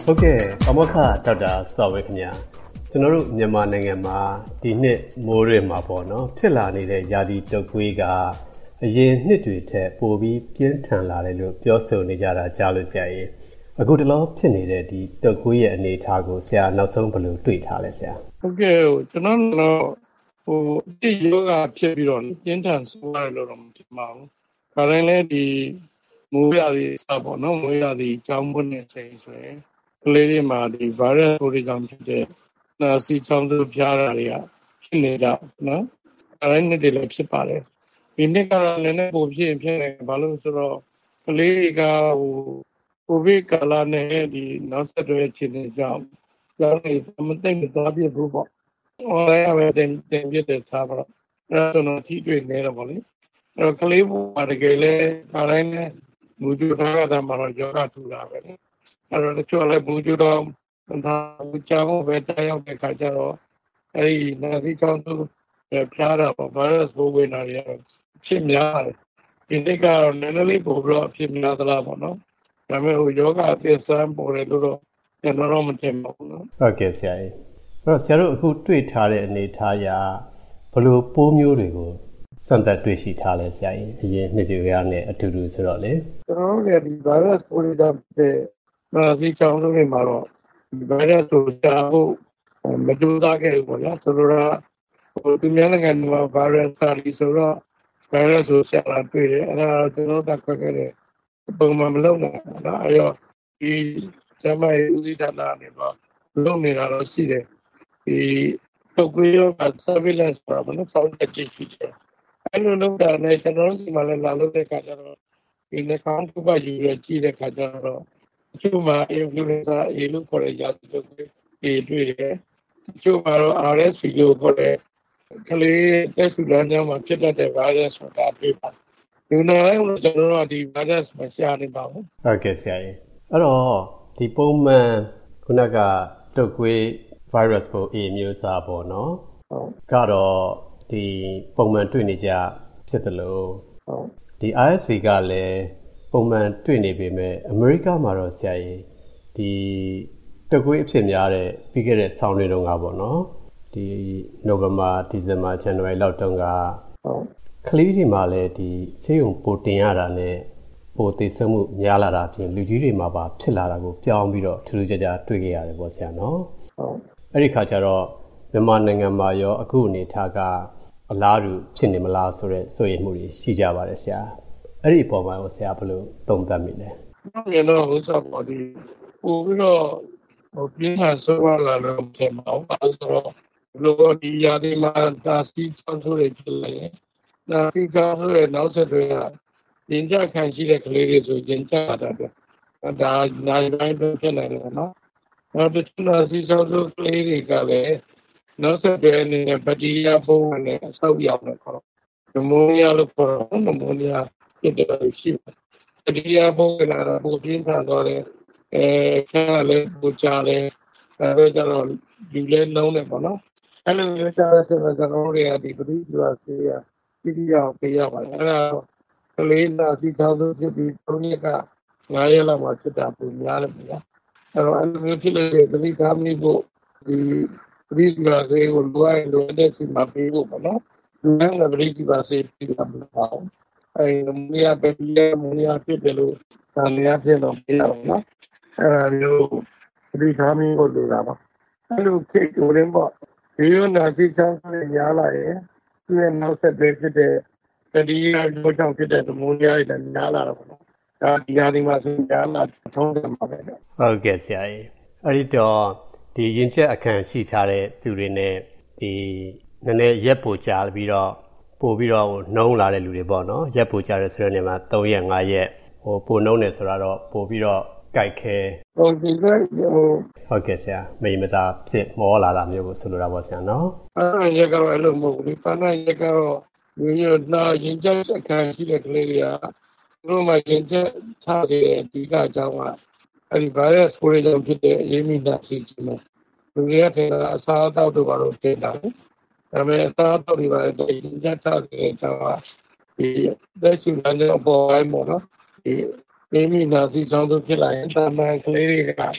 ဟုတ်ကဲ့ပါမောက္ခဒေါက်တာစောဝေခင်ဗျာကျွန်တော်တို့မြန်မာနိုင်ငံမှာဒီနှစ်မိုးရွေးမှာပေါ့နော်ဖြစ်လာနေတဲ့ရာသီတုပ်ကွေးကအရင်နှစ်တွေထက်ပိုပြီးပြင်းထန်လာတယ်လို့ပြောဆိုနေကြတာကြားလို့ဆရာကြီးအခုတလောဖြစ်နေတဲ့ဒီတုပ်ကွေးရဲ့အနေအထားကိုဆရာနောက်ဆုံးဘယ်လိုတွေ့ထားလဲဆရာဟုတ်ကဲ့ကျွန်တော်တို့ဒီယောဂဖြစ်ပြီးတော့ပြင်းထန်ဆိုးရတယ်လို့တော့မထင်ပါဘူး။ဒါတိုင်းလည်းဒီမိုးရသည်စပေါ့နော်မိုးရသည်ကြောင်းပွင့်နေချိန်ဆိုရင်ကလေးတွေမှာဒီ virus တွေကြောင့်ဖြစ်တဲ့နာစီချောင်းတို့ဖျားတာတွေကဖြစ်နေကြနော်။ဒါတိုင်းနှစ်တွေလည်းဖြစ်ပါတယ်။ဒီနှစ်ကတော့လည်းပိုဖြစ်နေဘာလို့ဆိုတော့ကလေးတွေကကိုဗစ်ကာလနဲ့ဒီနောက်ဆက်တွဲအခြေအနေကြောင့်ကျောင်းတွေမသိမသွားပြဘူးပေါ့။ online ပဲတင်ပြတဲ့စားပါတော့အဲ့တော့ထိတွေ့နေတော့ဗောလေအဲ့တော့ကလေးဘုံတကယ်လဲဒါတိုင်းနဲ့မူကျထားတာမှာတော့ယောဂထူတာပဲလေအဲ့တော့တချို့လည်းမူကျတော့ဒါကြောင့်ပဲတရားရောက်တဲ့ခါကျတော့အဲ့ဒီနာသီချောင်းသူဖျားတာပေါ့ virus ဘိုးဝင်တာတွေဖြစ်များတယ်ဒီနေ့ကတော့နည်းနည်းလေးပို့ပြီးတော့ဖြစ်များသလားပေါ့နော်ဒါပေမဲ့ယောဂအသစ်ဆန်းပေါ်တယ်လို့တော့ကျွန်တော်တော့မထင်ပါဘူးနော်ဟုတ်ကဲ့ဆရာကြီးအဲ့တော့ဆရာတို့အခုတွေ့ထားတဲ့အနေအထားအရဘယ်လိုပိုးမျိုးတွေကိုစမ်းသပ်တွေ့ရှိထားလဲဆရာကြီးအရင်နှစ်တွေကနဲ့အတူတူဆိုတော့လေကျွန်တော်တို့လည်းဒီ virus ပိုးတွေတဲ့ဒီချောင်းတွေမှာတော့ဒီ virus ကိုရှာဖို့မကြိုးစားခဲ့ဘူးပေါ့နော်ဆိုတော့သူများနိုင်ငံမှာ virus စာလီဆိုတော့ virus ကိုရှာလာတွေ့တယ်အဲ့ဒါကျွန်တော်တို့ကခွဲခဲ့တယ်ပုံမှန်မလုပ်နိုင်ဘူးနော်အဲ့တော့ဒီကျမရဲ့ဦးစီးဌာနနေပါလုပ်နေတာတော့ရှိတယ်ဒီပုတ်ကွေးရော surveillance ဆိုတာမနော်စောင့်ကြည့်ရှိတယ်အဲ့လိုလုပ်တာနဲ့ကျွန်တော်တို့ဒီမှာလည်းလာလို့တဲ့ခါကျတော့ဒီနေ့ကောင်းပုပ္ပယူရကြည့်တဲ့ခါကျတော့အချို့မှာ influenza A လို့ခေါ်တဲ့ရာသီတုပ်ကွေး A တွေ့တယ်အချို့မှာတော့ RSV လို့ခေါ်တဲ့ကလေးတက်ဆူလမ်းကြောင်းမှာဖြစ်တတ်တဲ့ virus ဆိုတာတွေ့ပါဒီနေ့လည်းကျွန်တော်တို့ဒီ virus မရှာနေပါဘူးဟုတ်ကဲ့ဆရာကြီးအဲ့တော့ဒီပုံမှန်ခုနကတုပ်ကွေး virus ပိုး A မျိုးစားပေါ့နော်ဟုတ်ကတော့ဒီပုံမှန်တွေ့နေကြဖြစ်တယ်လို့ဟုတ်ဒီ RSV ကလည်းပုံမှန်တွေ့နေပေမဲ့အမေရိကမှာတော့ဆရာကြီးဒီတုပ်ကွေးအဖြစ်များတဲ့ပြီးခဲ့တဲ့ဆောင်းတွင်းတုန်းကပေါ့နော်ဒီနိုဝင်ဘာဒီဇင်ဘာဇန်နဝါရီလောက်တုန်းကဟုတ်ကလေးတွေမှာလည်းဒီဆေးရုံပိုတင်ရတာနဲ့ပိုသေဆုံးမှုများလာတာအပြင်လူကြီးတွေမှာပါဖြစ်လာတာကိုပြောင်းပြီးတော့ထူးထူးခြားခြားတွေ့ခဲ့ရတယ်ပေါ့ဆရာနော်ဟုတ်အဲ့ဒီခါကျတော့မြန်မာနိုင်ငံမှာရောအခုအနေထားကအလားတူဖြစ်နေမလားဆိုတဲ့စိုးရိမ်မှုတွေရှိကြပါတယ်ဆရာအဲ့ဒီအပေါ်မှာဆရာဘယ်လိုသုံးသပ်မိလဲကျွန်တော်ဥစ္စာပေါ်ဒီပို့ပြီးတော့ပြင်းထန်ဆိုးရလာလို့ဖြစ်မှာပါဆိုတော့လောဒီရာဒီမှာဒါစီချောင်းဆိုးတွေဖြစ်လာရင်ဒါစီချောင်းဆိုးရဲ့နောက်ဆက်တွဲကရင်ကြခံရှိတဲ့ကလေးတွေဆိုရင်ကြတာတဲ့ဒါနိုင်တိုင်းတော့ဖြစ်နေတယ်နော်နောက်တစ်ခုတော့စီချောင်းဆိုးကလေးတွေကလည်းနောက်ဆက်တွဲအနေနဲ့ဘက်တီးရီးယားပိုးဝင်တဲ့အဆောက်ရောက်နေခေါ်နမိုးနီးယားလို့ခေါ်တော့နမိုးနီးယားဖြစ်တယ်ရှိတယ်ဘက်တီးရီးယားပိုးဝင်လာတော့ပိုပြင်းထန်သွားတယ်ခါလည်းပူကြတယ်အဲဒါကြတော့လူလည်းလုံးတယ်ပေါ့နော်အဲ့လိုမျိုးကြတဲ့ဆိုတော့ကျွန်တော်တို့တွေကဒီပဋိပက္ခဆေးရတိတိယောက်ပေးရပါတယ်အဲ့ဒါကလေးလာစီချောင်းစုဖြစ်ပြီး၃ရက်က9ရက်လောက်မှဖြစ်တာပုံများတယ်ဗျာအဲ့တော့အဲ့လိုမျိုးဖြစ်လို့ပဋိသမီးဖို့ဒီပဋိပက္ခဆေးကိုလိုတဲ့စီမှာပေးဖို့ပေါ့နော်လူတိုင်းကပဋိပက္ခဆေးပြီးတာမဟုတ်ပါဘူးအဲ့ဒီမီးရပဲဒီမီးရဖြစ်တယ်လို့ဒါလည်းဖြစ်တော့ပြရအောင်နော်အဲ့ဒါမျိုးဒီသားမင်းကိုလိုတာပါအဲ့လိုခေတ်ကိုရင်းပေါ့ဒီလိုနာစီချောင်းတွေများလာရင်သူ့ရဲ့နောက်ဆက်တွဲဖြစ်တဲ့တတိယလိုချောင်းဖြစ်တဲ့မိုးများတွေလည်းများလာတော့ပေါ့နော်ဒါဒီဟာဒီမှာဆိုများလာထုံးတယ်မှာပဲဟုတ်ကဲ့ဆရာကြီးအဲ့ဒီတော့ဒီရင်ချက်အခန့်ရှိထားတဲ့သူတွေနဲ့ဒီနည်းနည်းရက်ပိုကြာပြီးတော့ပို့ပြီးတော့နှုံးလာတဲ့လူတွေပေါ့နော်ရက်ပိုကြာတယ်ဆိုတဲ့နေရာမှာ3ရက်5ရက်ပိုနှုံးတယ်ဆိုတော့ပို့ပြီးတော့ကြိုက်ခဲဟုတ်ကဲ့ဟုတ်ကဲ့ဆရာမိမသားဖြစ်မောလာတာမျိုးကိုဆိုလိုတာပေါ့ဆရာနော်အဲ့ရက်ကတော့အဲ့လိုမဟုတ်ဘူးဒီပန်းရက်ကတော့မျိုးနာရင်ချက်အခန့်ရှိတဲ့ကလေးတွေကတို့မှရင်ချက်ထားတဲ့အဓိကအကြောင်းကအဲ့ဒီ virus ကိုကြောင့်ဖြစ်တဲ့အရေးမိတာရှိတယ်လူတွေကထင်တာအစားအသောက်တို့ဘာလို့တင်တာလဲဒါပေမဲ့အစားအသောက်တွေပါတဲ့ရင်ချက်ထားတဲ့အကြောင်းကဒီသက်ရှိလမ်းကြောင်းပေါ်ပိုင်းပေါ့နော်ဒီမိမိနာစီဆောင်သူဖြစ်လာရင်တာမန်ကလေးတွေက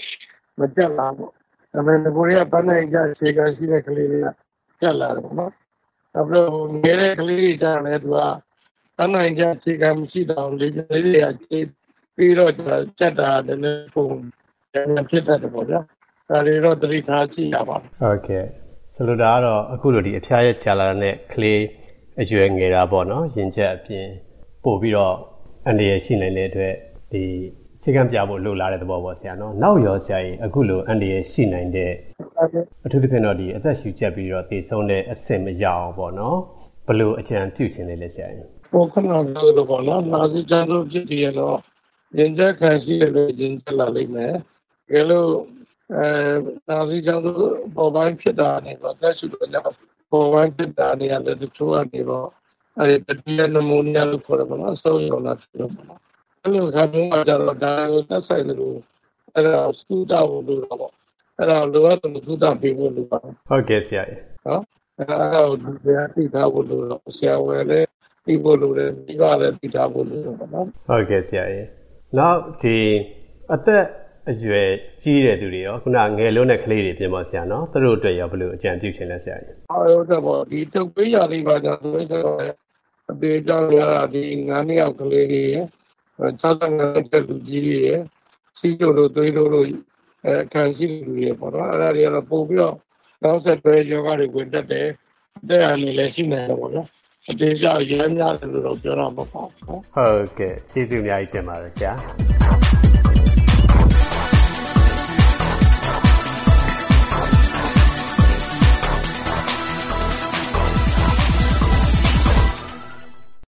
မကြက်လာပေါ့ဒါပေမဲ့ကိုရီးယားပန်းနိုင်ကြခြေခံရှိတဲ့ကလေးတွေကကြက်လာတယ်ပေါ့နော်နောက်ပြီးတော့ငယ်တဲ့ကလေးတွေကြတယ်သူကပန်းနိုင်ကြခြေခံမရှိတော့လေကလေးတွေကခြေပြီးတော့ကြက်တာလည်းပုံဖြစ်တတ်တယ်ပေါ့ဗျာဒါတွေတော့သတိထားကြည့်ရပါမယ်ဟုတ်ကဲ့ဆိုလိုတာကတော့အခုလိုဒီအဖျားရက်ကြာလာတဲ့ကလေးအရွယ်ငယ်တာပေါ့နော်ရင်ကျက်အပြင်ပို့ပြီးတော့အန္တရာယ်ရှိနိုင်တဲ့အတွက်ဒီစိတ်ကံပြဖို့လိုလာတဲ့သဘောပေါ့ဆရာနော်နောက်ရောဆရာကြီးအခုလိုအန္တရာယ်ရှိနိုင်တဲ့အထူးသဖြင့်တော့ဒီအသက်ရှူကျက်ပြီးတော့တည်ဆုံးတဲ့အဆင့်မရအောင်ပေါ့နော်ဘယ်လိုအကြံပြုရှင်လဲဆရာကြီးပေါ်ခဏလို့ပေါ့နော်နာစီချမ်းလို့ဖြစ်တည်ရတော့ရင်ကျက်ခံရှိရလို့ရင်ကျက်လာလိမ့်မယ်ကဲလို့နာစီချမ်းလို့ပေါ်ပိုင်းဖြစ်တာနေတော့သက်ရှူတော့ပေါ်ပိုင်းဖြစ်တာနေရတယ်တချို့ကနေတော့အဲဒီပတိယနမူနီယာလို့ခေါ်တယ်ပေါ့နော်အဆုံးရုံလာဖြစ်လို့ပေါ့နော်အဲ့လိုခါမျိုးကကြတော့ဒါကိုသက်ဆိုင်လို့အဲ့ဒါစကူတာကိုလို့တော့အဲ့ဒါလိုအပ်တဲ့စကူတာပေးဖို့လိုပါဟုတ်ကဲ့ဆရာကြီးနော်အဲ့ဒါကိုဒီပြသိထားဖို့လိုတော့ဆရာဝယ်လည်းသိဖို့လိုတယ်ဒီကလည်းသိထားဖို့လိုပေါ့နော်ဟုတ်ကဲ့ဆရာကြီးနောက်ဒီအသက်အရွယ်ကြီးတဲ့သူတွေရောခုနငယ်လုံးတဲ့ကလေးတွေပြင်ပါဆရာနော်သူတို့အတွက်ရောဘယ်လိုအကြံပြုရှင်လဲဆရာကြီးဟုတ်တယ်ပေါ့ဒီတုပ်ပေးရလေးပါကြဆိုတော့အသေးကြောင့်ရဒီ9နှစ်အောက်ကလေးတွေ65နှစ်လူကြီးတွေစီးတို့သွေးတို့ခံရှိလူတွေပေါ့နော်အဲ့ဒါတွေကတော့ပို့ပြီးတော့နောက်ဆက်တွဲယောဂတွေဝင်တတ်တယ်တဲ့အနေနဲ့ရှိနေတယ်ပေါ့နော်အသေးကြောင့်ရဲများတယ်လို့တော့ပြောတော့မပေါ့ဟုတ်ကဲ့ကျေးဇူးအများကြီးတင်ပါတယ်ဆရာ